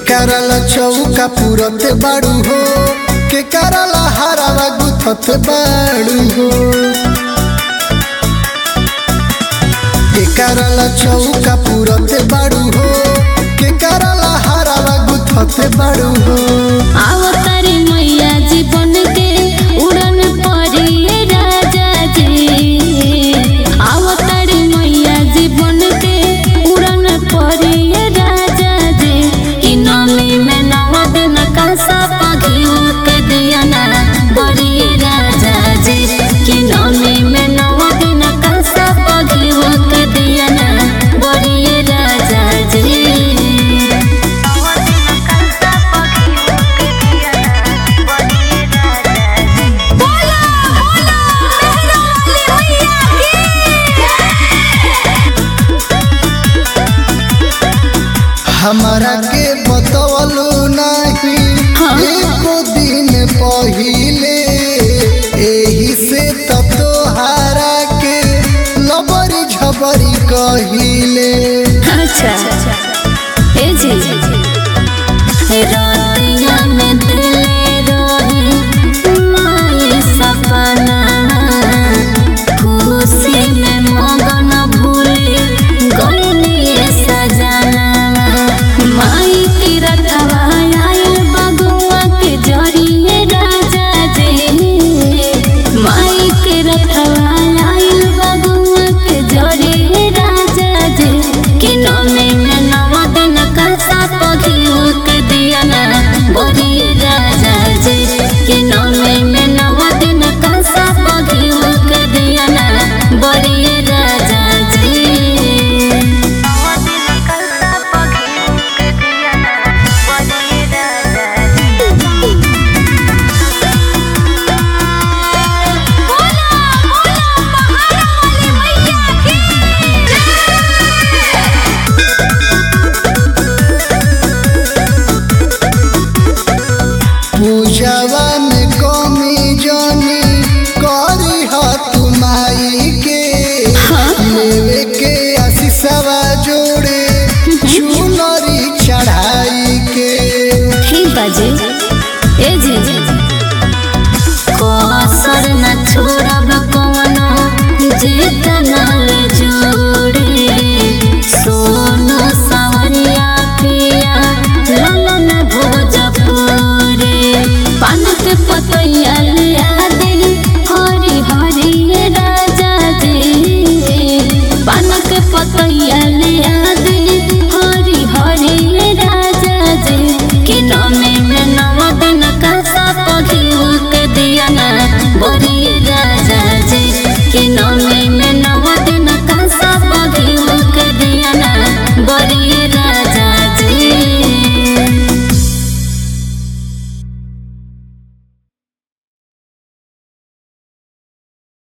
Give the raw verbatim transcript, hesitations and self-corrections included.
करला चौका पुरते बाड़ू हो के करला हरावा गुथते बाड़ू हो के करला चौका पुरते बाड़ू हो के करला हरावा गुथते बाड़ू हो। आवतारी मैया जीवन के उड़न परिए राजा जी, आवतारी मैया जीवन के उड़न परिए राजा जी। कि नमी में नौ दिन का सपा के दिया ना बड़िए राजा जी, कि नमी में नौ दिन का सपा के दिया ना बड़िए राजा जी। हमारा के बतवलू नहीं एको दिन पहिले, एही से तब तोहारा के लबरी झबरी कहिले। अच्छा ए जी रातिया में दिले रही माई सपना, खुशी में मगन भूली गईली सजना। माई की रथवा आइल बगुआ के जरिए राजा जी, माई के रथवा आइल बगुआ के जरिए राजा जी। कि नमी में नौ दिन का साप घिउक दिया ना बड़िए राजा जी, कि नमी में नौ दिन का साप घिउक दिया ना बड़िए राजा जी। पूजवा में कमी जानी करी हो तुमाई के, लेवे के आशीषवा जोड़े चुनरी चढ़ाई के। ठीक बाजी ए जी कसर न छोड़ब कवनो जे